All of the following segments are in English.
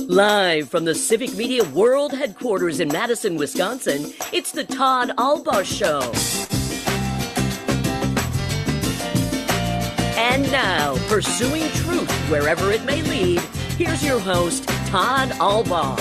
Live from the Civic Media World Headquarters in Madison, Wisconsin, it's the Todd Albaugh Show. And now, pursuing truth wherever it may lead, here's your host, Todd Albaugh.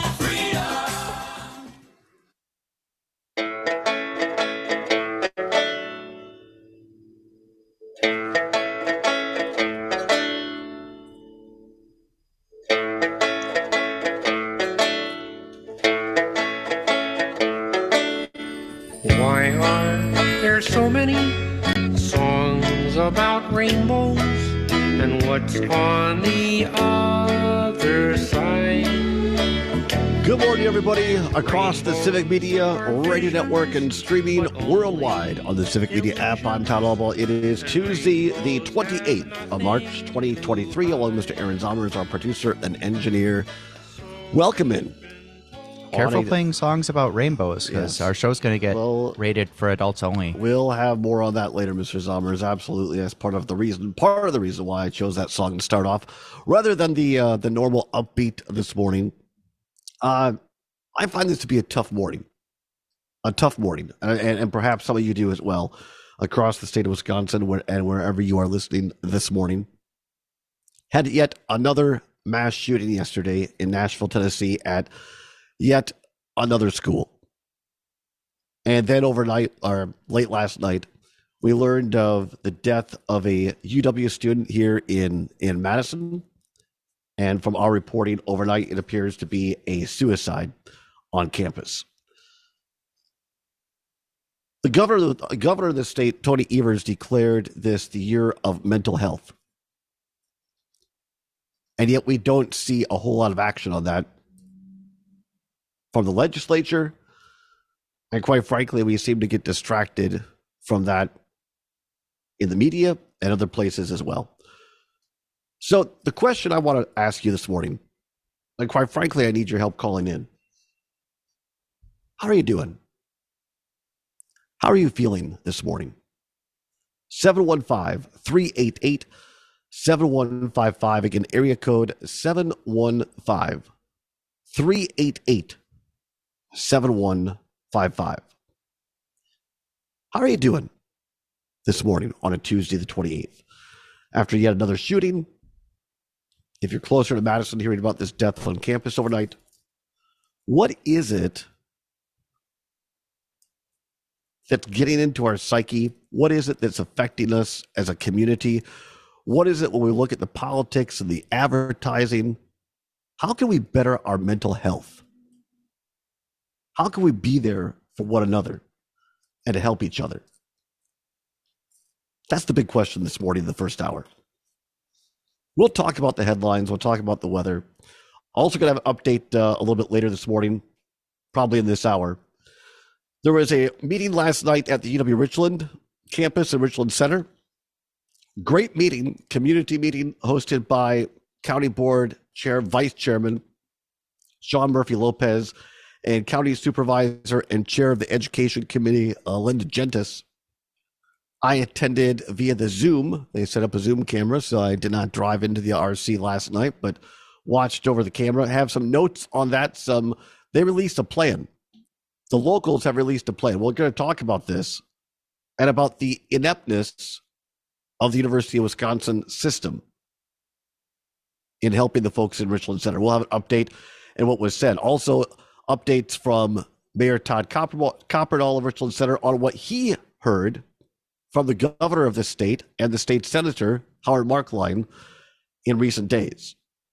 Why are there so many songs about rainbows? And what's on the other side? Good morning, everybody, across the Civic Media Radio Network and streaming worldwide on the Civic Media app. I'm Todd Albaugh. It is Tuesday, the 28th of March, 2023. Along with Mr. Aaron Zommers, our producer and engineer. Welcome in. Careful playing songs about rainbows, because our show's going to get rated for adults only. We'll have more on that later, Mr. Zommers. Absolutely, that's part of the reason why I chose that song to start off, rather than the normal upbeat this morning. I find this to be a tough morning, and perhaps some of you do as well, across the state of Wisconsin and wherever you are listening this morning. Had yet another mass shooting yesterday in Nashville, Tennessee, at yet another school. And then overnight, or late last night, we learned of the death of a UW student here in Madison. And from our reporting overnight, it appears to be a suicide on campus. The governor of the state, Tony Evers, declared this the year of mental health. And yet we don't see a whole lot of action on that from the legislature, and quite frankly, we seem to get distracted from that in the media and other places as well. So the question I want to ask you this morning, and quite frankly, I need your help calling in. How are you doing? How are you feeling this morning? 715-388-7155. Again, area code 715-388-7155. How are you doing this morning on a Tuesday the 28th? After yet another shooting, if you're closer to Madison, hearing about this death on campus overnight, what is it that's getting into our psyche? What is it that's affecting us as a community? What is it when we look at the politics and the advertising? How can we better our mental health? How can we be there for one another and to help each other? That's the big question this morning in the first hour. We'll talk about the headlines. We'll talk about the weather. Also going to have an update a little bit later this morning, probably in this hour. There was a meeting last night at the UW Richland campus in Richland Center. Great meeting, community meeting hosted by County Board Chair, Vice Chairman Sean Murphy Lopez, and County Supervisor and Chair of the Education Committee, Linda Gentis. I attended via the Zoom. They set up a Zoom camera, so I did not drive into the RC last night, but watched over the camera. Have some notes on that. They released a plan. The locals have released a plan. We're going to talk about this and about the ineptness of the University of Wisconsin system in helping the folks in Richland Center. We'll have an update and what was said. Also, updates from Mayor Todd Copperdall of Richland Center on what he heard from the governor of the state and the state senator, Howard Marklein, in recent days.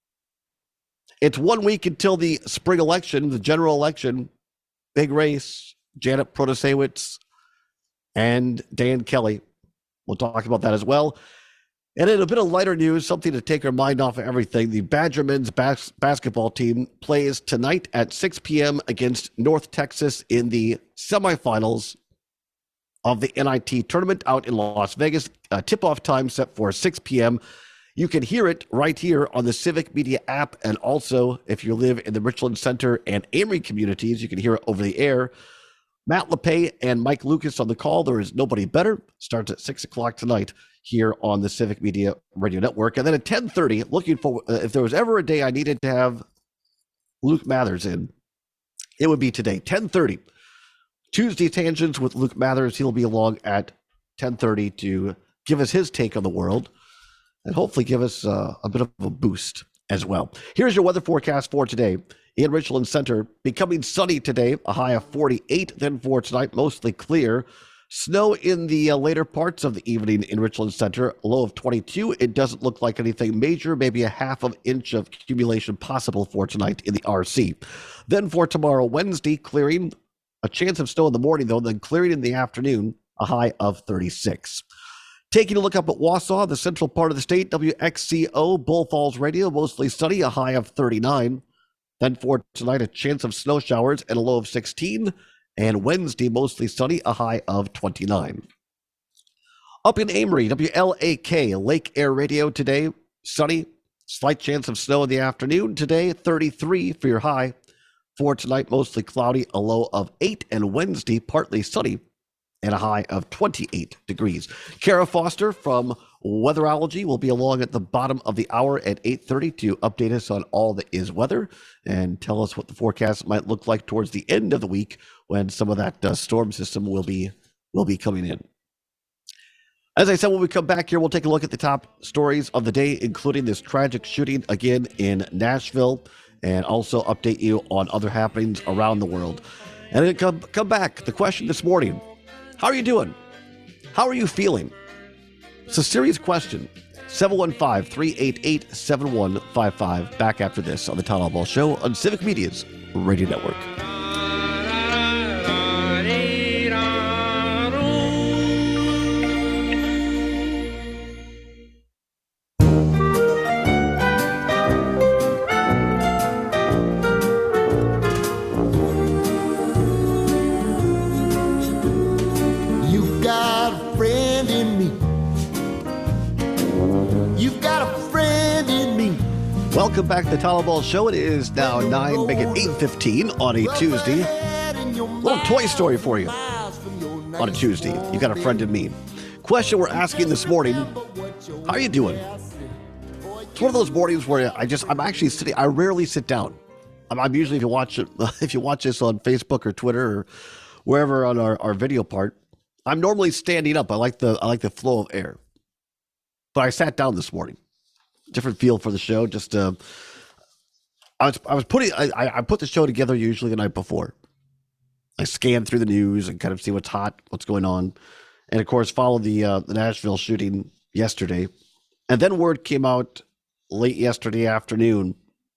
It's 1 week until the spring election, the general election, big race, Janet Protasewicz and Dan Kelly. We'll talk about that as well. And in a bit of lighter news, something to take our mind off of everything, the Badger men's basketball team plays tonight at 6 p.m. against North Texas in the semifinals of the NIT tournament out in Las Vegas. Tip-off time set for 6 p.m. You can hear it right here on the Civic Media app, and also if you live in the Richland Center and Amory communities, you can hear it over the air. Matt LePay and Mike Lucas on the call. There is nobody better. Starts at 6 o'clock tonight here on the Civic Media Radio Network. And then at 10:30, looking for, if there was ever a day I needed to have Luke Mathers in, it would be today, 10:30. Tuesday Tangents with Luke Mathers. He'll be along at 10:30 to give us his take on the world and hopefully give us a bit of a boost as well. Here's your weather forecast for today. In Richland Center, becoming sunny today, a high of 48. Then for tonight, mostly clear. Snow in the later parts of the evening in Richland Center, a low of 22. It doesn't look like anything major, maybe a half of inch of accumulation possible for tonight in the RC. Then for tomorrow, Wednesday, clearing, a chance of snow in the morning, though, then clearing in the afternoon, a high of 36. Taking a look up at Wausau, the central part of the state, WXCO, Bull Falls Radio, mostly sunny, a high of 39. Then for tonight, a chance of snow showers and a low of 16. And Wednesday, mostly sunny, a high of 29. Up in Amory, WLAK, Lake Air Radio today, sunny, slight chance of snow in the afternoon. Today, 33 for your high. For tonight, mostly cloudy, a low of 8. And Wednesday, partly sunny, and a high of 28 degrees. Kara Foster from Weatherology will be along at the bottom of the hour at 8:30 to update us on all that is weather and tell us what the forecast might look like towards the end of the week when some of that storm system will be coming in. As I said, when we come back here, we'll take a look at the top stories of the day, including this tragic shooting again in Nashville, and also update you on other happenings around the world. And then come back. The question this morning: how are you doing? How are you feeling? It's a serious question. 715-388-7155. Back after this on the Todd Albaugh Show on Civic Media's Radio Network. Welcome back to the Todd Albaugh Show. It is now 9, make it 8:15 on a Tuesday. A little Toy Story for you on a Tuesday. You got a friend in me. Question we're asking this morning: how are you doing? It's one of those mornings where I'm actually sitting. I rarely sit down. I'm usually, if you watch this on Facebook or Twitter or wherever on our video part, I'm normally standing up. I like the flow of air. But I sat down this morning. Different feel for the show. Just I put the show together usually the night before. I scan through the news and kind of see what's hot, what's going on, and of course follow the Nashville shooting yesterday, and then word came out late yesterday afternoon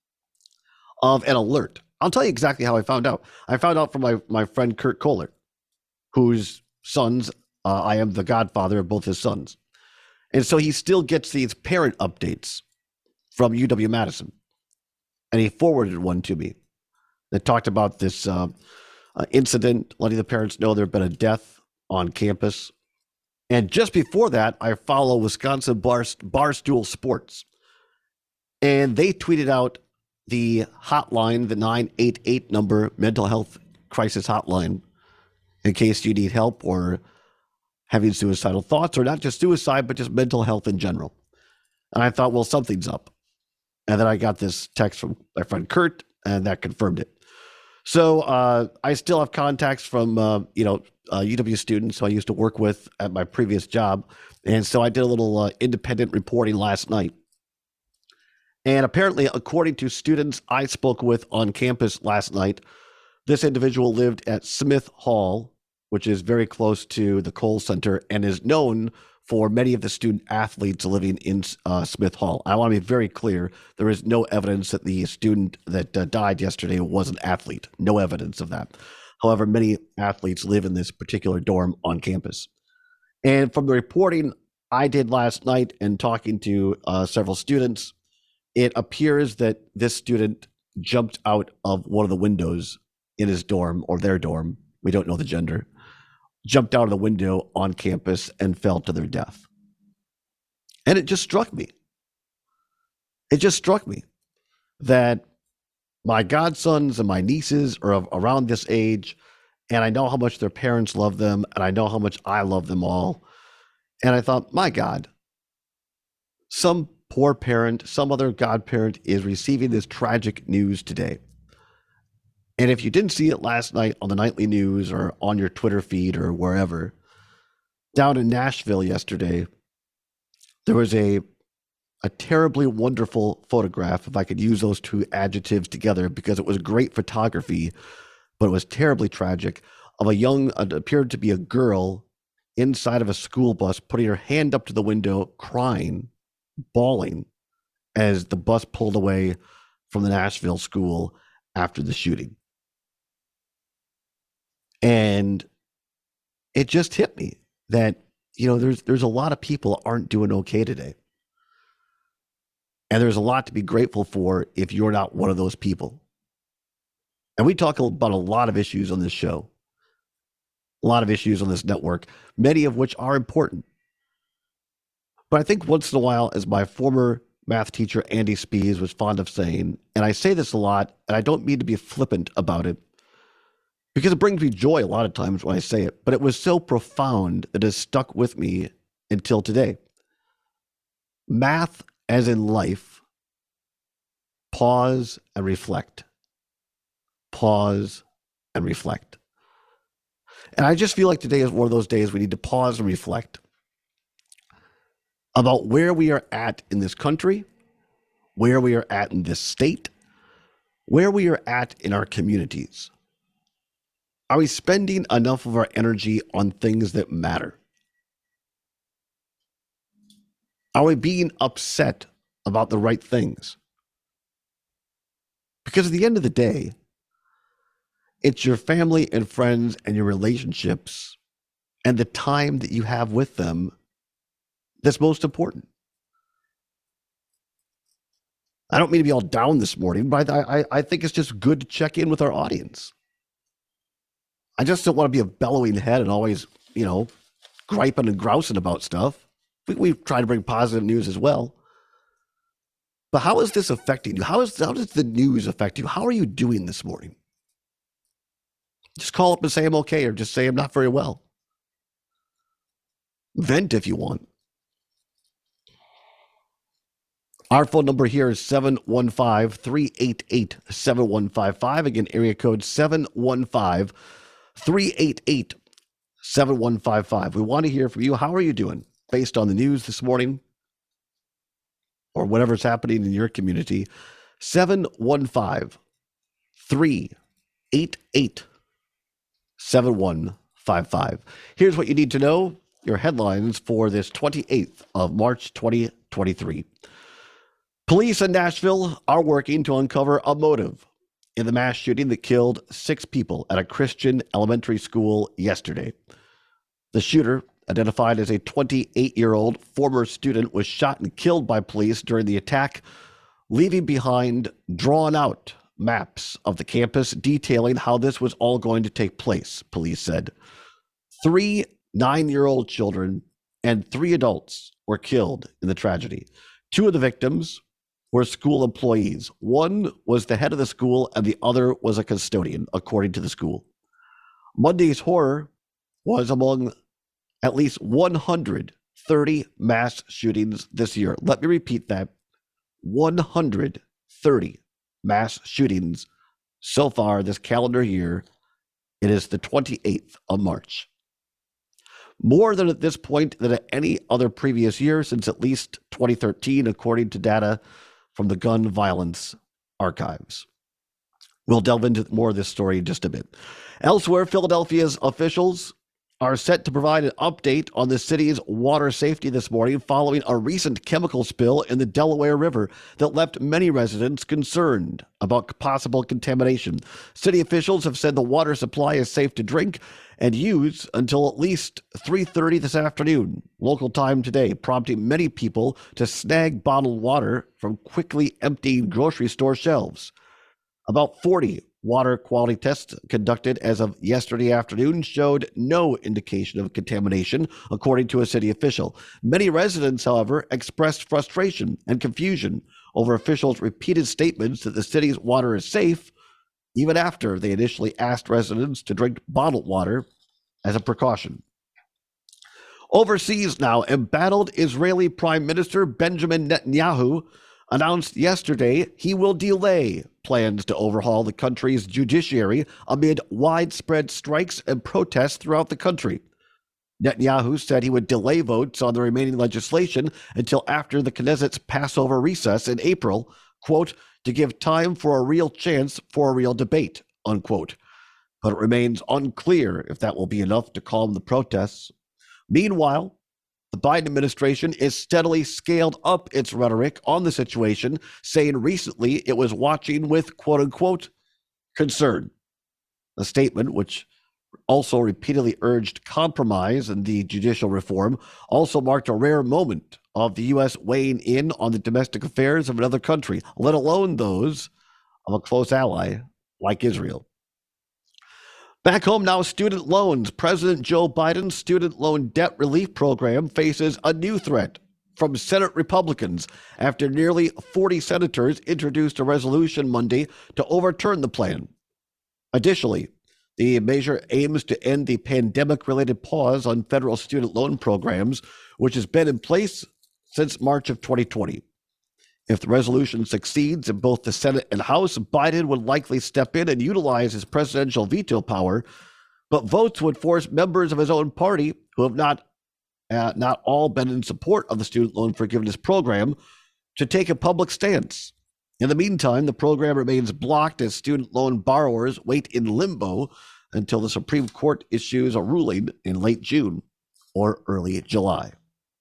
of an alert. I'll tell you exactly how I found out. I found out from my friend Kurt Kohler, whose sons I am the godfather of both his sons. And so he still gets these parent updates from UW-Madison. And he forwarded one to me that talked about this incident, letting the parents know there had been a death on campus. And just before that, I follow Wisconsin Barstool Sports. And they tweeted out the hotline, the 988 number, mental health crisis hotline, in case you need help or having suicidal thoughts, or not just suicide, but just mental health in general. And I thought, well, something's up. And then I got this text from my friend Kurt, and that confirmed it. So I still have contacts from, UW students who I used to work with at my previous job. And so I did a little independent reporting last night. And apparently, according to students I spoke with on campus last night, this individual lived at Smith Hall, which is very close to the Kohl Center and is known for many of the student athletes living in Smith Hall. I want to be very clear. There is no evidence that the student that died yesterday was an athlete. No evidence of that. However, many athletes live in this particular dorm on campus. And from the reporting I did last night and talking to several students, it appears that this student jumped out of one of the windows in his dorm or their dorm. We don't know the gender. Jumped out of the window on campus and fell to their death. And it just struck me. It just struck me that my godsons and my nieces are around this age, and I know how much their parents love them, and I know how much I love them all. And I thought, my God, some poor parent, some other godparent is receiving this tragic news today. And if you didn't see it last night on the nightly news or on your Twitter feed or wherever, down in Nashville yesterday, there was a terribly wonderful photograph, if I could use those two adjectives together, because it was great photography, but it was terribly tragic, of a young, it appeared to be a girl inside of a school bus, putting her hand up to the window, crying, bawling, as the bus pulled away from the Nashville school after the shooting. And it just hit me that, there's a lot of people aren't doing okay today. And there's a lot to be grateful for if you're not one of those people. And we talk about a lot of issues on this show, a lot of issues on this network, many of which are important. But I think once in a while, as my former math teacher, Andy Spees, was fond of saying, and I say this a lot, and I don't mean to be flippant about it, because it brings me joy a lot of times when I say it, but it was so profound that it has stuck with me until today. Math, as in life, pause and reflect. Pause and reflect. And I just feel like today is one of those days we need to pause and reflect about where we are at in this country, where we are at in this state, where we are at in our communities. Are we spending enough of our energy on things that matter? Are we being upset about the right things? Because at the end of the day, it's your family and friends and your relationships and the time that you have with them that's most important. I don't mean to be all down this morning, but I think it's just good to check in with our audience. I just don't want to be a bellowing head and always, griping and grousing about stuff. We try to bring positive news as well. But how is this affecting you? How does the news affect you? How are you doing this morning? Just call up and say I'm okay, or just say I'm not very well. Vent if you want. Our phone number here is 715-388-7155. Again, area code 715-388-7155. We want to hear from you. How are you doing based on the news this morning or whatever's happening in your community? 715-388-7155. Here's what you need to know. Your headlines for this 28th of March, 2023. Police in Nashville are working to uncover a motive in the mass shooting that killed 6 people at a Christian elementary school yesterday. The shooter, identified as a 28-year-old former student, was shot and killed by police during the attack, leaving behind drawn-out maps of the campus detailing how this was all going to take place, police said. 3 9-year-old children and 3 adults were killed in the tragedy. 2 of the victims were school employees. One was the head of the school and the other was a custodian, according to the school. Monday's horror was among at least 130 mass shootings this year. Let me repeat that. 130 mass shootings so far this calendar year. It is the 28th of March. More than at this point than at any other previous year since at least 2013, according to data from the Gun Violence Archives. We'll delve into more of this story in just a bit. Elsewhere, Philadelphia's officials are set to provide an update on the city's water safety this morning following a recent chemical spill in the Delaware River that left many residents concerned about possible contamination. City officials have said the water supply is safe to drink and use until at least 3:30 this afternoon, local time today, prompting many people to snag bottled water from quickly emptying grocery store shelves. About 40 water quality tests conducted as of yesterday afternoon showed no indication of contamination, according to a city official. Many residents, however, expressed frustration and confusion over officials' repeated statements that the city's water is safe, even after they initially asked residents to drink bottled water as a precaution. Overseas now, embattled Israeli Prime Minister Benjamin Netanyahu announced yesterday he will delay plans to overhaul the country's judiciary amid widespread strikes and protests throughout the country. Netanyahu said he would delay votes on the remaining legislation until after the Knesset's Passover recess in April, quote, to give time for a real chance for a real debate, unquote. But it remains unclear if that will be enough to calm the protests. Meanwhile, the Biden administration is steadily scaled up its rhetoric on the situation, saying recently it was watching with, quote unquote, concern. A statement which also repeatedly urged compromise in the judicial reform also marked a rare moment of the U.S. weighing in on the domestic affairs of another country, let alone those of a close ally like Israel. Back home now, student loans. President Joe Biden's student loan debt relief program faces a new threat from Senate Republicans after nearly 40 senators introduced a resolution Monday to overturn the plan. Additionally, the measure aims to end the pandemic-related pause on federal student loan programs, which has been in place since March of 2020. If the resolution succeeds in both the Senate and House, Biden would likely step in and utilize his presidential veto power, but votes would force members of his own party, who have not all been in support of the student loan forgiveness program, to take a public stance. In the meantime, the program remains blocked as student loan borrowers wait in limbo until the Supreme Court issues a ruling in late June or early July.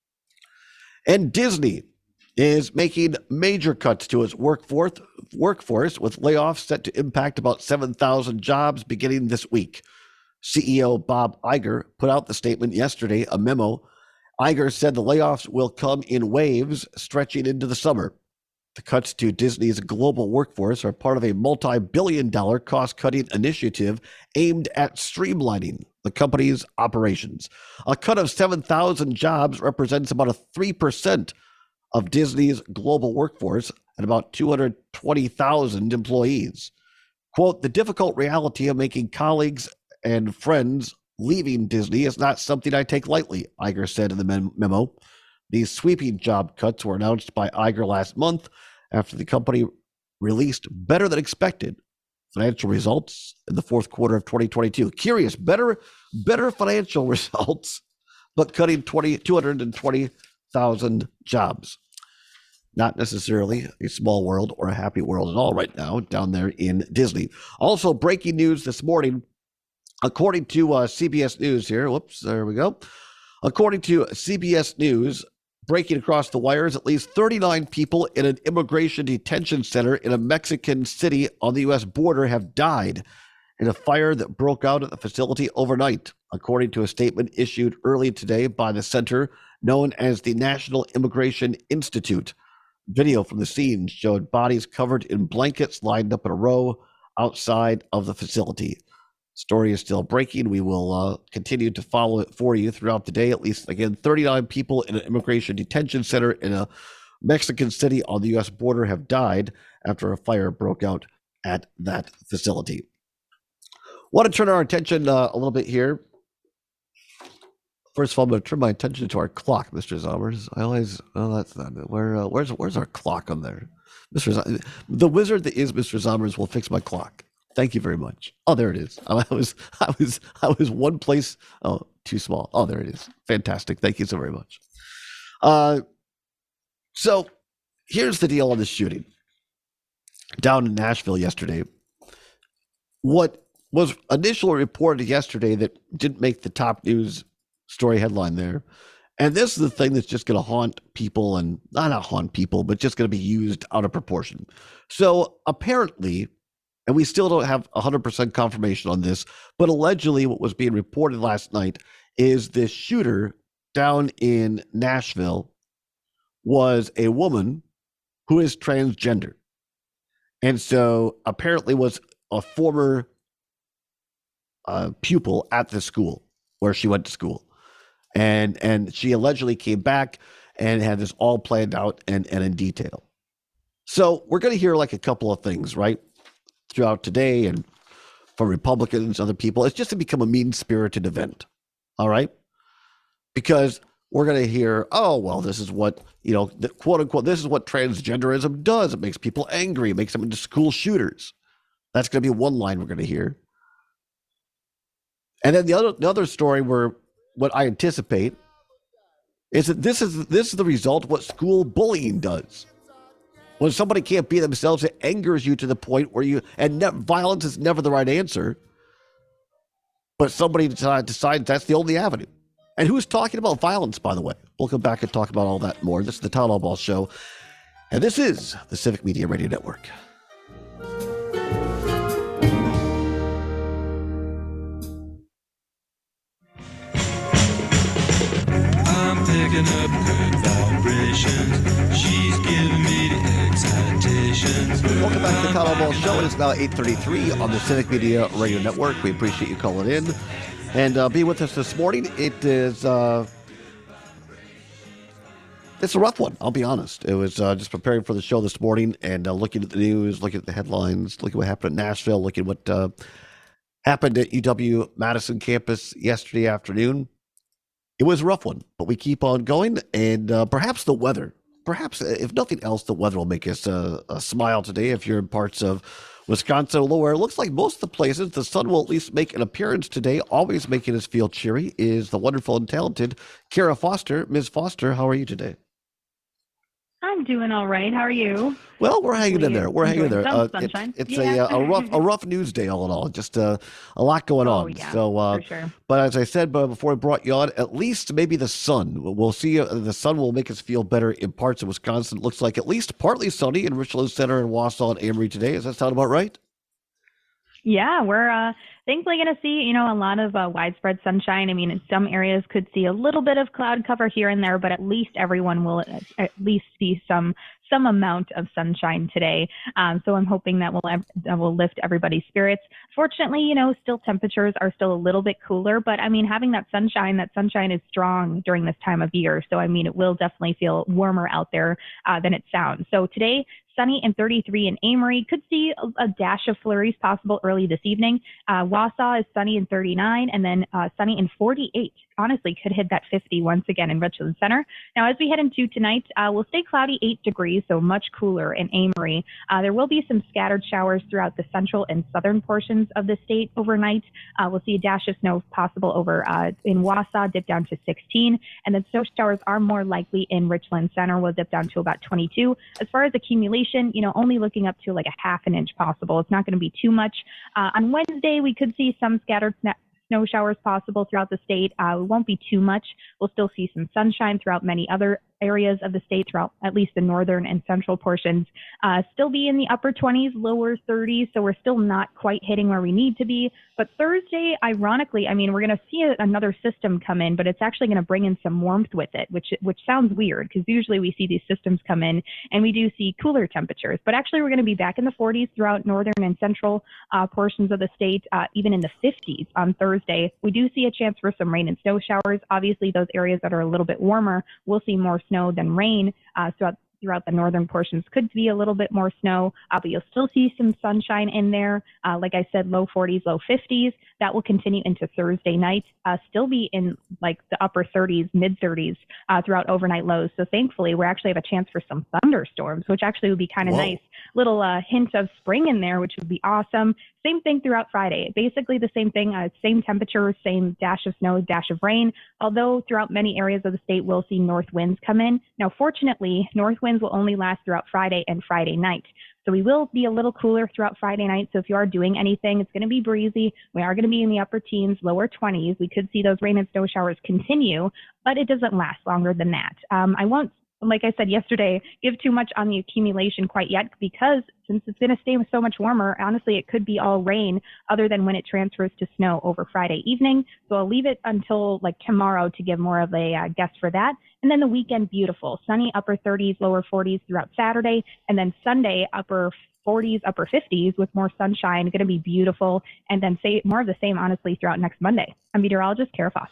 And Disney is making major cuts to its workforce with layoffs set to impact about 7,000 jobs beginning this week. CEO Bob Iger put out the statement yesterday, a memo. Iger said the layoffs will come in waves stretching into the summer. The cuts to Disney's global workforce are part of a multi-billion-dollar cost-cutting initiative aimed at streamlining the company's operations. A cut of 7,000 jobs represents about 3% of Disney's global workforce and about 220,000 employees. Quote, the difficult reality of making colleagues and friends leaving Disney is not something I take lightly, Iger said in the memo. These sweeping job cuts were announced by Iger last month after the company released better than expected financial results in the fourth quarter of 2022. Curious, better financial results, but cutting 220,000 jobs. Not necessarily a small world or a happy world at all right now down there in Disney. Also, breaking news this morning, according to CBS News here. Whoops, there we go. According to CBS News, breaking across the wires, at least 39 people in an immigration detention center in a Mexican city on the U.S. border have died in a fire that broke out at the facility overnight, according to a statement issued early today by the center known as the National Immigration Institute. Video from the scene showed bodies covered in blankets lined up in a row outside of the facility. Story is still breaking. We will continue to follow it for you throughout the day. At least, again, 39 people in an immigration detention center in a Mexican city on the U.S. border have died after a fire broke out at that facility. Want to turn our attention a little bit here. First of all, I'm going to turn my attention to our clock, Mr. Zommers. That's not it. Where's our clock on there? The wizard that is Mr. Zommers will fix my clock. Thank you very much. Oh, there it is. I was one place. Oh, too small. Oh, there it is. Fantastic. Thank you so very much. So here's the deal on this shooting down in Nashville yesterday. What was initially reported yesterday that didn't make the top news story headline there, and this is the thing that's just going to haunt people, and not haunt people, but just going to be used out of proportion. So apparently, and we still don't have 100% confirmation on this, but allegedly what was being reported last night is this shooter down in Nashville was a woman who is transgender. And so apparently was a former pupil at the school where she went to school. And she allegedly came back and had this all planned out and in detail. So we're going to hear like a couple of things, right? Throughout today and from Republicans, other people. It's just to become a mean-spirited event, all right? Because we're going to hear, oh, well, this is what, quote unquote, this is what transgenderism does. It makes people angry. It makes them into school shooters. That's going to be one line we're going to hear. And then the other story where what I anticipate is that this is the result of what school bullying does. When somebody can't be themselves, it angers you to the point where violence is never the right answer. But somebody decides that's the only avenue. And who's talking about violence, by the way? We'll come back and talk about all that more. This is the Todd Allball Show, and this is the Civic Media Radio Network. I'm picking up good vibrations. She's giving me the excitations. Welcome back to the Todd Allball Show. It is now 8:33 on the Civic Media Radio Network. We appreciate you calling in. And be with us this morning. It is it's a rough one, I'll be honest. It was just preparing for the show this morning and looking at the news, looking at the headlines, looking at what happened at Nashville, looking at what happened at UW-Madison campus yesterday afternoon. It was a rough one, but we keep on going. And perhaps the weather, if nothing else, the weather will make us a smile today if you're in parts of Wisconsin, where it looks like most of the places the sun will at least make an appearance today, always making us feel cheery, is the wonderful and talented Kara Foster. Ms. Foster, how are you today? I'm doing all right. How are you? Well, we're hanging in there. We're hanging in there. It's yeah. a rough news day, all in all. Just a lot going on. Yeah, so, for sure. But as I said, before I brought you on, at least maybe the sun. We'll see. The sun will make us feel better in parts of Wisconsin. It looks like at least partly sunny in Richland Center and Wausau and Amory today. Does that sound about right? Yeah, we're thankfully going to see, a lot of widespread sunshine. I mean, in some areas could see a little bit of cloud cover here and there, but at least everyone will at least see some amount of sunshine today. So I'm hoping that will lift everybody's spirits. Fortunately, still temperatures are still a little bit cooler, but I mean, having that sunshine is strong during this time of year. So, I mean, it will definitely feel warmer out there than it sounds. So today, sunny and 33 in Amory. Could see a dash of flurries possible early this evening. Wausau is sunny and 39, and then sunny and 48. Honestly, could hit that 50 once again in Richland Center. Now, as we head into tonight, we'll stay cloudy 8 degrees, so much cooler in Amory. There will be some scattered showers throughout the central and southern portions of the state overnight. We'll see a dash of snow possible over in Wausau, dip down to 16, and then snow showers are more likely in Richland Center. We'll dip down to about 22. As far as accumulation, only looking up to like a half an inch possible. It's not going to be too much. On Wednesday, we could see some scattered snow showers possible throughout the state. It won't be too much. We'll still see some sunshine throughout many other areas of the state, throughout at least the northern and central portions. Still be in the upper 20s, lower 30s, so we're still not quite hitting where we need to be. But Thursday, ironically, I mean, we're going to see another system come in, but it's actually going to bring in some warmth with it, which sounds weird because usually we see these systems come in and we do see cooler temperatures. But actually, we're going to be back in the 40s throughout northern and central portions of the state, even in the 50s on Thursday. We do see a chance for some rain and snow showers. Obviously, those areas that are a little bit warmer will see more snow than rain throughout the northern portions. Could be a little bit more snow, but you'll still see some sunshine in there. Like I said, low 40s, low 50s. That will continue into Thursday night. Still be in like the upper 30s, mid 30s throughout overnight lows. So thankfully, we actually have a chance for some thunderstorms, which actually would be kind of nice. Little hint of spring in there, which would be awesome. Same thing throughout Friday. Basically the same thing, same temperature, same dash of snow, dash of rain. Although throughout many areas of the state, we'll see north winds come in. Now, fortunately, north winds will only last throughout Friday and Friday night. So we will be a little cooler throughout Friday night. So if you are doing anything, it's going to be breezy. We are going to be in the upper teens, lower 20s. We could see those rain and snow showers continue, but it doesn't last longer than that. I won't, like I said yesterday, give too much on the accumulation quite yet, because since it's going to stay so much warmer, honestly, it could be all rain other than when it transfers to snow over Friday evening. So I'll leave it until like tomorrow to give more of a guess for that. And then the weekend, beautiful, sunny upper 30s, lower 40s throughout Saturday. And then Sunday, upper 40s, upper 50s with more sunshine, going to be beautiful. And then say more of the same, honestly, throughout next Monday. I'm meteorologist Kara Foster.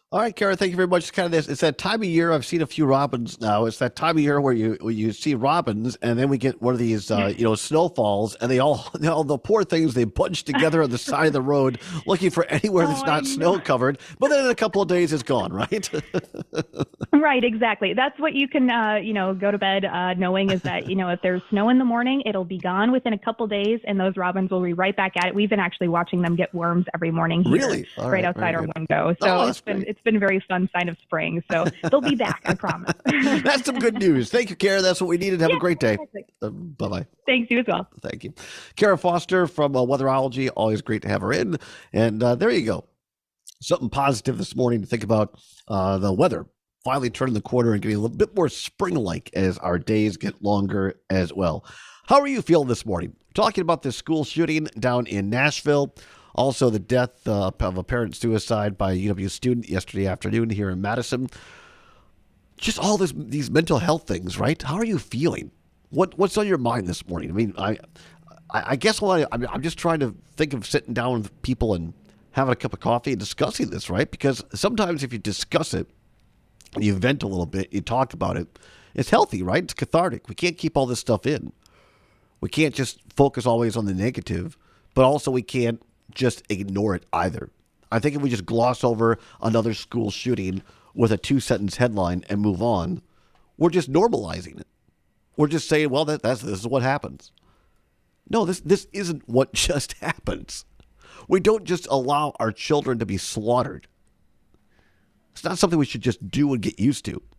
All right, Kara, thank you very much. It's kind of this. It's that time of year. I've seen a few robins now. It's that time of year where you see robins, and then we get one of these, snowfalls, and the poor things, they bunch together on the side of the road, looking for anywhere that's not snow covered. But then in a couple of days, it's gone, right? Right, exactly. That's what you can, go to bed knowing is that, if there's snow in the morning, it'll be gone within a couple of days, and those robins will be right back at it. We've been actually watching them get worms every morning here, really? right outside our window. So it's been a very fun sign of spring. So they'll be back, I promise. That's some good news. Thank you, Kara. That's what we needed. Have a great day. Bye-bye. Thanks, you as well. Thank you. Kara Foster from Weatherology. Always great to have her in. And there you go. Something positive this morning to think about the weather. Finally turning the corner and getting a little bit more spring-like as our days get longer as well. How are you feeling this morning? Talking about this school shooting down in Nashville. Also, the death of a parent suicide by a UW student yesterday afternoon here in Madison. Just all these mental health things, right? How are you feeling? What's on your mind this morning? I mean, I guess I'm just trying to think of sitting down with people and having a cup of coffee and discussing this, right? Because sometimes if you discuss it, you vent a little bit, you talk about it, it's healthy, right? It's cathartic. We can't keep all this stuff in. We can't just focus always on the negative, but also we can't just ignore it either. I think if we just gloss over another school shooting with a 2-sentence headline and move on, we're just normalizing it. We're just saying, well, this is what happens. No, this isn't what just happens. We don't just allow our children to be slaughtered. It's not something we should just do and get used to.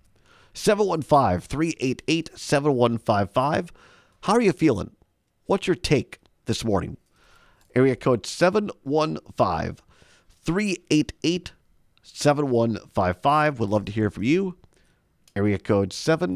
715-388-7155. How are you feeling? What's your take this morning? Area code 715-388-7155. Would love to hear from you. Area code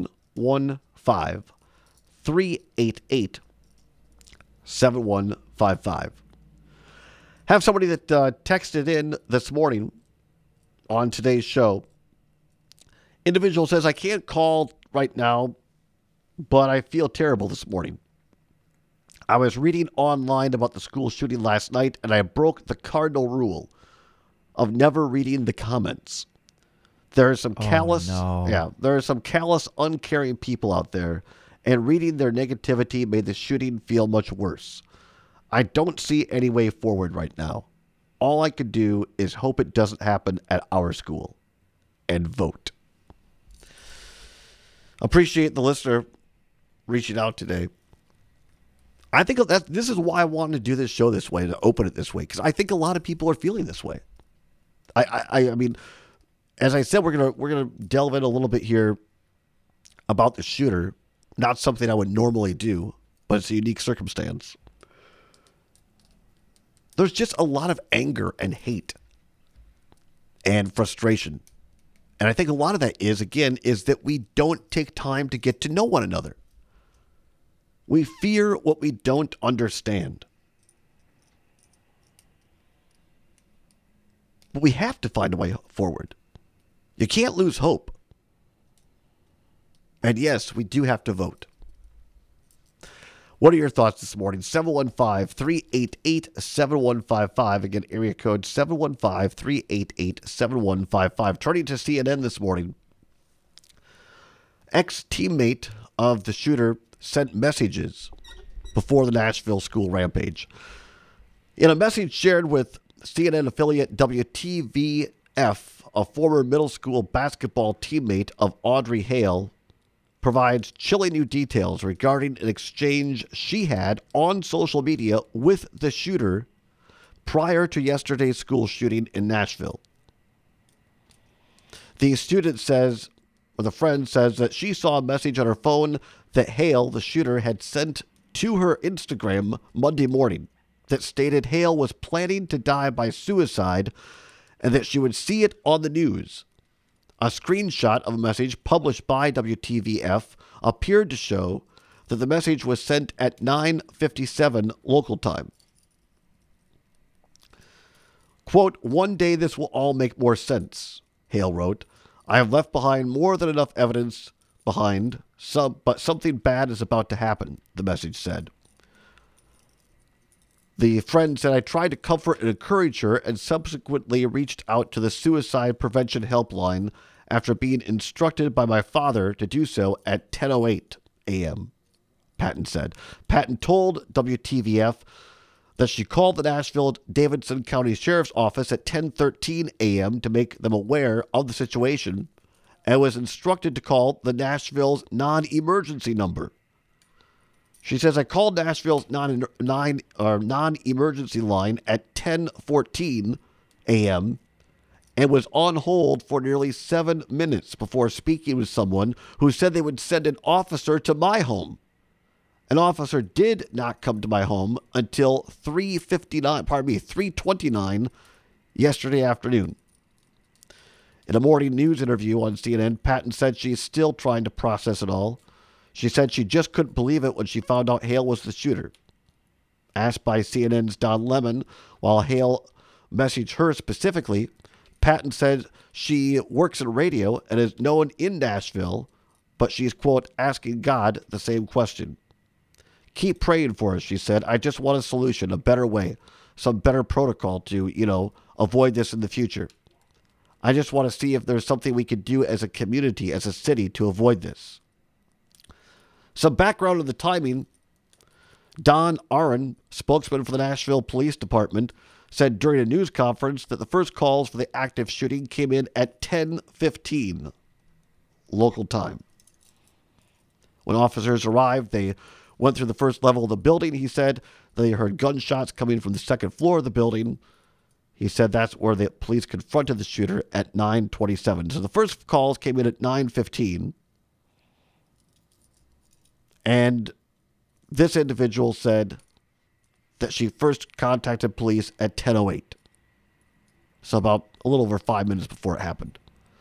715-388-7155. Have somebody that texted in this morning on today's show. Individual says, I can't call right now, but I feel terrible this morning. I was reading online about the school shooting last night, and I broke the cardinal rule of never reading the comments. There are some callous, there are some callous, uncaring people out there, and reading their negativity made the shooting feel much worse. I don't see any way forward right now. All I could do is hope it doesn't happen at our school, and vote. Appreciate the listener reaching out today. I think this is why I wanted to do this show this way, to open it this way, because I think a lot of people are feeling this way. I mean, as I said, we're gonna delve in a little bit here about the shooter. Not something I would normally do, but it's a unique circumstance. There's just a lot of anger and hate and frustration. And I think a lot of that is that we don't take time to get to know one another. We fear what we don't understand. But we have to find a way forward. You can't lose hope. And yes, we do have to vote. What are your thoughts this morning? 715-388-7155. Again, area code 715-388-7155. Turning to CNN this morning. Ex-teammate of the shooter sent messages before the Nashville school rampage. In a message shared with CNN affiliate WTVF, a former middle school basketball teammate of Audrey Hale provides chilling new details regarding an exchange she had on social media with the shooter prior to yesterday's school shooting in Nashville. The student says, or the friend says, that she saw a message on her phone that Hale, the shooter, had sent to her Instagram Monday morning that stated Hale was planning to die by suicide and that she would see it on the news. A screenshot of a message published by WTVF appeared to show that the message was sent at 9:57 local time. Quote, "One day this will all make more sense," Hale wrote. "I have left behind more than enough evidence behind, but something bad is about to happen," the message said. The friend said, I tried to comfort and encourage her and subsequently reached out to the suicide prevention helpline after being instructed by my father to do so at 10:08 a.m., Patton said. Patton told WTVF that she called the Nashville Davidson County Sheriff's Office at 10:13 a.m. to make them aware of the situation and was instructed to call the Nashville's non-emergency number. She says, I called Nashville's non-emergency line at 10:14 a.m. and was on hold for nearly 7 minutes before speaking with someone who said they would send an officer to my home. An officer did not come to my home until 3:29 yesterday afternoon. In a morning news interview on CNN, Patton said she's still trying to process it all. She said she just couldn't believe it when she found out Hale was the shooter. Asked by CNN's Don Lemon while Hale messaged her specifically, Patton said she works in radio and is known in Nashville, but she's, quote, asking God the same question. Keep praying for us, she said. I just want a solution, a better way, some better protocol to, avoid this in the future. I just want to see if there's something we could do as a community, as a city, to avoid this. Some background on the timing. Don Aaron, spokesman for the Nashville Police Department, said during a news conference that the first calls for the active shooting came in at 10:15 local time. When officers arrived, they went through the first level of the building. He said they heard gunshots coming from the second floor of the building. He said that's where the police confronted the shooter at 9:27. So the first calls came in at 9:15. And this individual said that she first contacted police at 10:08. So about a little over 5 minutes before it happened.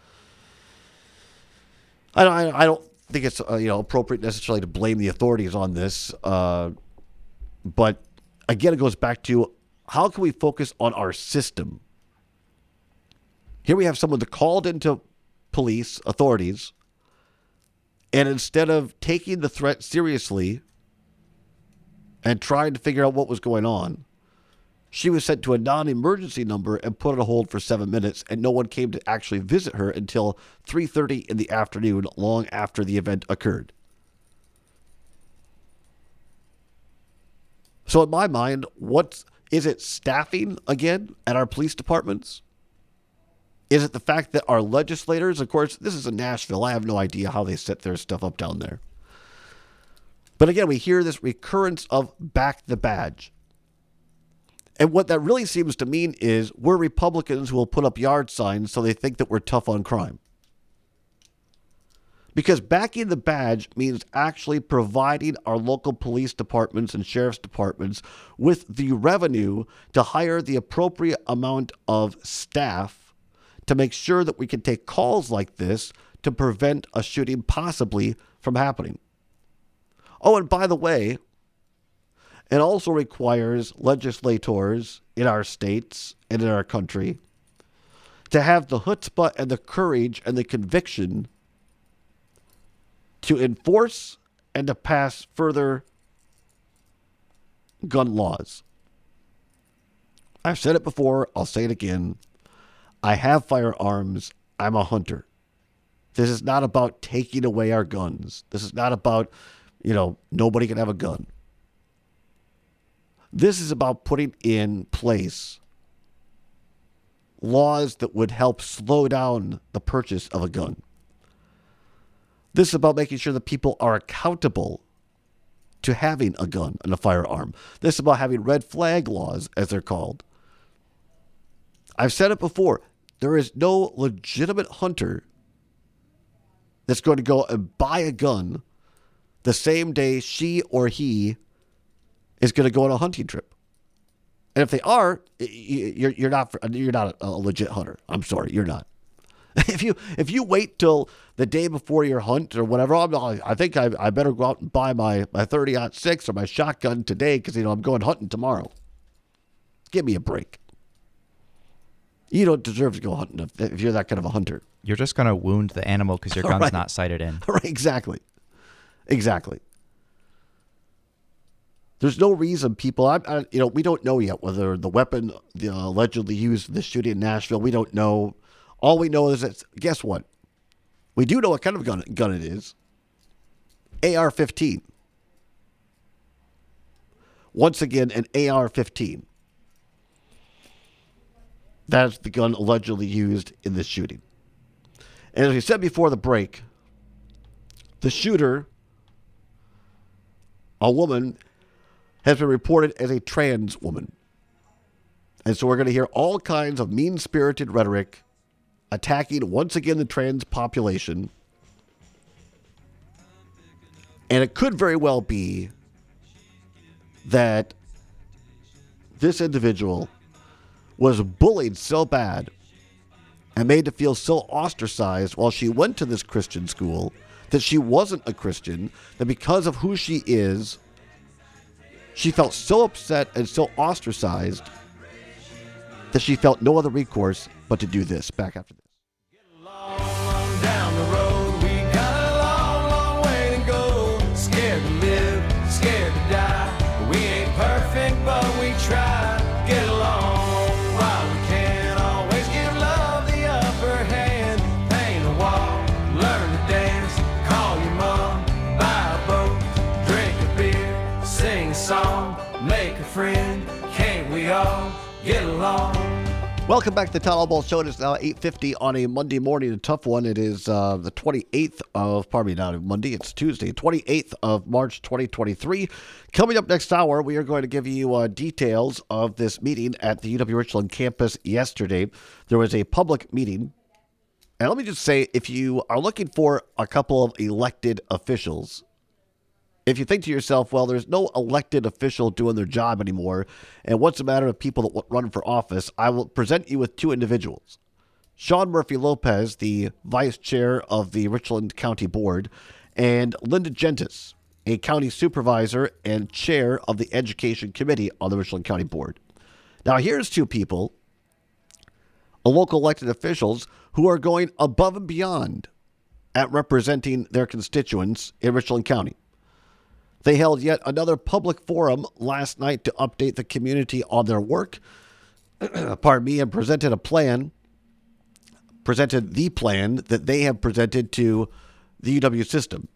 I don't think it's appropriate necessarily to blame the authorities on this, but again, it goes back to how can we focus on our system? Here we have someone that called into police authorities, and instead of taking the threat seriously and trying to figure out what was going on, she was sent to a non-emergency number and put on hold for 7 minutes, and no one came to actually visit her until 3:30 in the afternoon, long after the event occurred. So in my mind, is it staffing again at our police departments? Is it the fact that our legislators, of course, this is in Nashville. I have no idea how they set their stuff up down there. But again, we hear this recurrence of back the badge. And what that really seems to mean is we're Republicans who will put up yard signs so they think that we're tough on crime. Because backing the badge means actually providing our local police departments and sheriff's departments with the revenue to hire the appropriate amount of staff to make sure that we can take calls like this to prevent a shooting possibly from happening. Oh, and by the way, it also requires legislators in our states and in our country to have the chutzpah and the courage and the conviction to enforce and to pass further gun laws. I've said it before, I'll say it again. I have firearms. I'm a hunter. This is not about taking away our guns. This is not about, nobody can have a gun. This is about putting in place laws that would help slow down the purchase of a gun. This is about making sure that people are accountable to having a gun and a firearm. This is about having red flag laws, as they're called. I've said it before. There is no legitimate hunter that's going to go and buy a gun the same day she or he is going to go on a hunting trip. And if they are, you're not a legit hunter. I'm sorry, you're not. If you wait till the day before your hunt or whatever, I think I better go out and buy my 30-06 or my shotgun today because I'm going hunting tomorrow. Give me a break. You don't deserve to go hunting if you're that kind of a hunter. You're just going to wound the animal because your gun's not sighted in. Right, exactly. There's no reason people, we don't know yet whether the weapon allegedly used in the shooting in Nashville, we don't know. All we know is that, guess what? We do know what kind of gun it is. AR-15. Once again, an AR-15. That's the gun allegedly used in this shooting. And as we said before the break, the shooter, a woman, has been reported as a trans woman. And so we're going to hear all kinds of mean-spirited rhetoric attacking, once again, the trans population. And it could very well be that this individual was bullied so bad and made to feel so ostracized while she went to this Christian school that she wasn't a Christian, that because of who she is, she felt so upset and so ostracized that she felt no other recourse but to do this. Back after this. Down the road, we got a long, long way to go. Scared to live, scared to die. We ain't perfect, but we try. Get along while we can. Always give love the upper hand. Paint a wall, learn to dance. Call your mom, buy a boat, drink a beer, sing a song, make a friend. Can't we all get along? Welcome back to the Todd Albaugh Show. It is now 8:50 on a Monday morning. A tough one. It is the 28th of, not Monday, it's Tuesday, 28th of March, 2023. Coming up next hour, we are going to give you details of this meeting at the UW-Richland campus yesterday. There was a public meeting. And let me just say, if you are looking for a couple of elected officials, if you think to yourself, well, there's no elected official doing their job anymore, and what's the matter with people that run for office, I will present you with two individuals. Sean Murphy Lopez, the vice chair of the Richland County Board, and Linda Gentis, a county supervisor and chair of the Education Committee on the Richland County Board. Now, here's two people, local elected officials, who are going above and beyond at representing their constituents in Richland County. They held yet another public forum last night to update the community on their work, and presented the plan that they have presented to the UW system.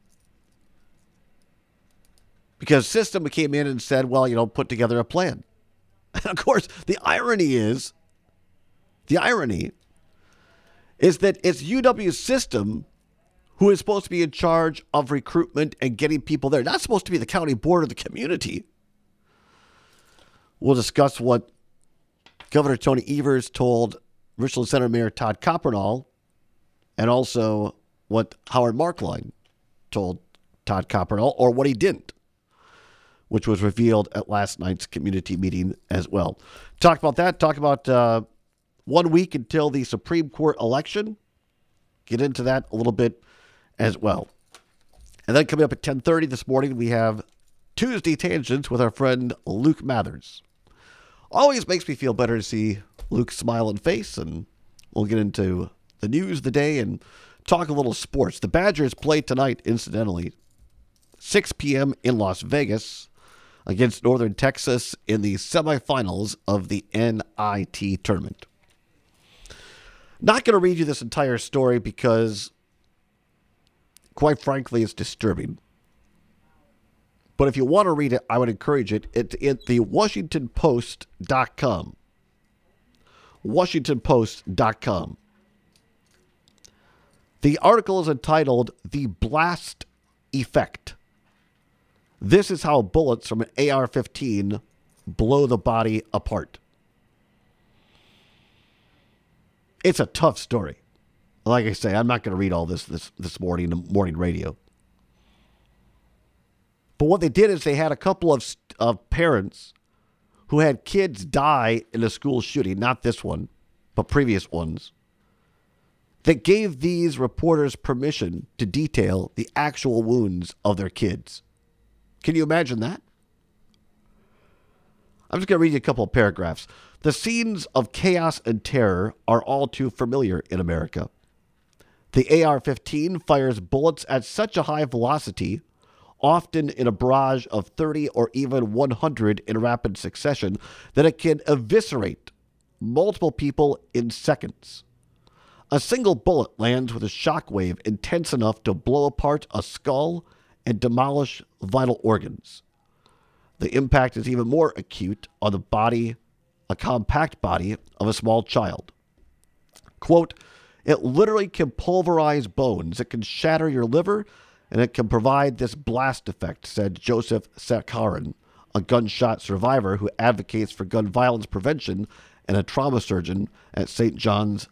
Because system came in and said, well, put together a plan. And of course, the irony is that it's UW system who is supposed to be in charge of recruitment and getting people there. Not supposed to be the county board or the community. We'll discuss what Governor Tony Evers told Richland Center Mayor Todd Coppernall, and also what Howard Markline told Todd Coppernall, or what he didn't, which was revealed at last night's community meeting as well. Talk about that. Talk about 1 week until the Supreme Court election. Get into that a little bit as well. And then coming up at 10:30 this morning, we have Tuesday Tangents with our friend Luke Mathers. Always makes me feel better to see Luke's smiling face, and we'll get into the news of the day and talk a little sports. The Badgers play tonight, incidentally, 6 p.m. in Las Vegas against Northern Texas in the semifinals of the NIT tournament. Not going to read you this entire story because, quite frankly, it's disturbing. But if you want to read it, I would encourage it. It's at the WashingtonPost.com. WashingtonPost.com. The article is entitled "The Blast Effect." This is how bullets from an AR-15 blow the body apart. It's a tough story. Like I say, I'm not going to read all this morning in morning radio. But what they did is they had a couple of parents who had kids die in a school shooting, not this one, but previous ones, that gave these reporters permission to detail the actual wounds of their kids. Can you imagine that? I'm just going to read you a couple of paragraphs. The scenes of chaos and terror are all too familiar in America. The AR-15 fires bullets at such a high velocity, often in a barrage of 30 or even 100 in rapid succession, that it can eviscerate multiple people in seconds. A single bullet lands with a shockwave intense enough to blow apart a skull and demolish vital organs. The impact is even more acute on the body, a compact body of a small child. Quote, it literally can pulverize bones. It can shatter your liver, and it can provide this blast effect, said Joseph Sakharin, a gunshot survivor who advocates for gun violence prevention and a trauma surgeon at at Johns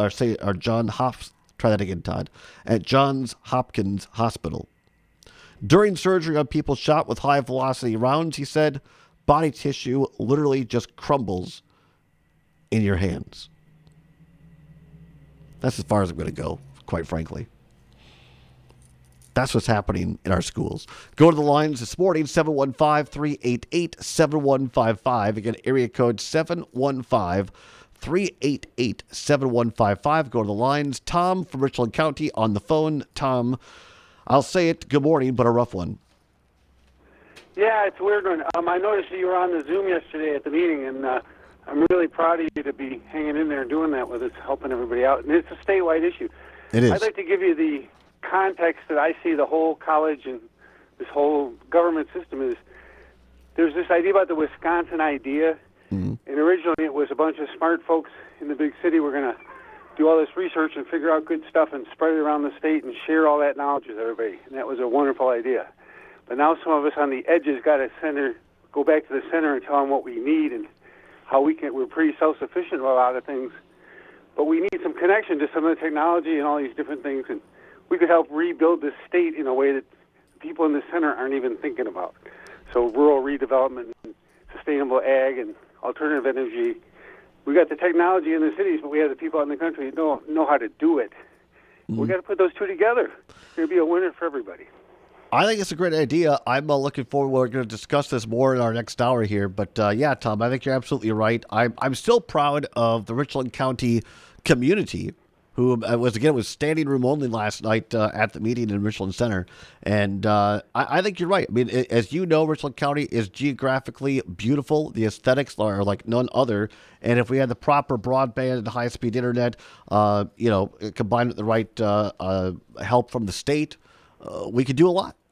Hopkins Hospital. During surgery on people shot with high-velocity rounds, he said, body tissue literally just crumbles in your hands. That's as far as I'm going to go, quite frankly. That's what's happening in our schools. Go to the lines this morning, 715-388-7155. Again, area code 715-388-7155. Go to the lines. Tom from Richland County on the phone. Tom, I'll say it, good morning, but a rough one. Yeah, it's a weird one. I noticed you were on the Zoom yesterday at the meeting, and I'm really proud of you to be hanging in there and doing that with us, helping everybody out. And it's a statewide issue. It is. I'd like to give you the context that I see the whole college and this whole government system is. There's this idea about the Wisconsin idea, and originally it was a bunch of smart folks in the big city were going to do all this research and figure out good stuff and spread it around the state and share all that knowledge with everybody. And that was a wonderful idea. But now some of us on the edges got to go back to the center and tell them what we need and how we're pretty self-sufficient about a lot of things. But we need some connection to some of the technology and all these different things. And we could help rebuild the state in a way that people in the center aren't even thinking about. So rural redevelopment, and sustainable ag, and alternative energy. We got the technology in the cities, but we have the people out in the country who don't know how to do it. We got to put those two together. It's going to be a winner for everybody. I think it's a great idea. I'm looking forward. We're going to discuss this more in our next hour here. But yeah, Tom, I think you're absolutely right. I'm still proud of the Richland County community, who was standing room only last night at the meeting in Richland Center. And I think you're right. I mean, as you know, Richland County is geographically beautiful. The aesthetics are like none other. And if we had the proper broadband and high-speed internet, combined with the right help from the state, we could do a lot.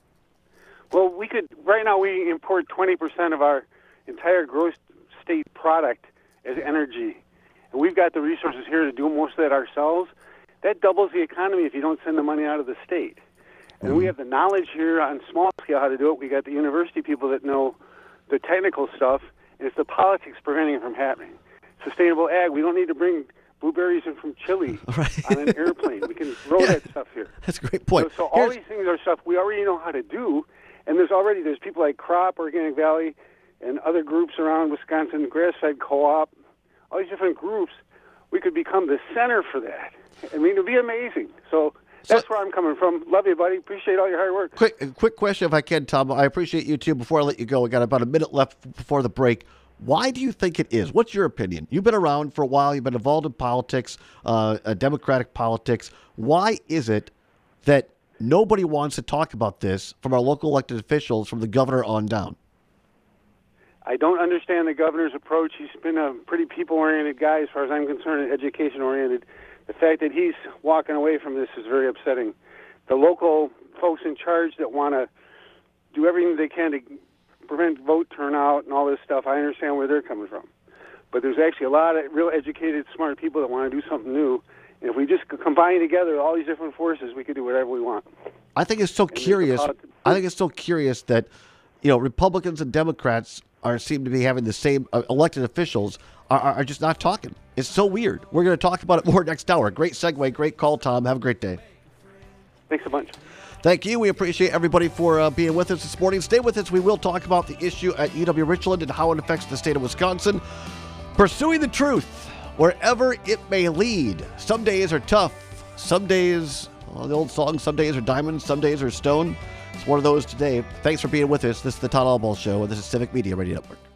Well, right now we import 20% of our entire gross state product as energy. And we've got the resources here to do most of that ourselves. That doubles the economy if you don't send the money out of the state. And we have the knowledge here on small scale how to do it. We got the university people that know the technical stuff, and it's the politics preventing it from happening. Sustainable ag, we don't need to bring blueberries in from Chile on an airplane. We can grow that stuff here. That's a great point. So all these things are stuff we already know how to do, and there's people like Crop, Organic Valley, and other groups around Wisconsin, Grass-Fed Co-op, all these different groups. We could become the center for that. I mean, it would be amazing. So that's where I'm coming from. Love you, buddy. Appreciate all your hard work. Quick question, if I can, Tom. I appreciate you, too. Before I let you go, we got about a minute left before the break. Why do you think it is? What's your opinion? You've been around for a while. You've been involved in politics, democratic politics. Why is it that nobody wants to talk about this from our local elected officials, from the governor on down? I don't understand the governor's approach. He's been a pretty people-oriented guy as far as I'm concerned, and education-oriented. The fact that he's walking away from this is very upsetting. The local folks in charge that want to do everything they can to prevent vote turnout and all this stuff, I understand where they're coming from. But there's actually a lot of real educated, smart people that want to do something new. And if we just combine together all these different forces, we could do whatever we want. I think it's so curious. I think it's so curious that, Republicans and Democrats seem to be having the same elected officials are just not talking. It's so weird. We're going to talk about it more next hour. Great segue. Great call, Tom. Have a great day. Thanks a bunch. Thank you. We appreciate everybody for being with us this morning. Stay with us. We will talk about the issue at UW Richland and how it affects the state of Wisconsin. Pursuing the truth wherever it may lead. Some days are tough. Some days, the old song, some days are diamonds, some days are stone. It's one of those today. Thanks for being with us. This is the Todd Albaugh Show, and this is Civic Media Radio Network.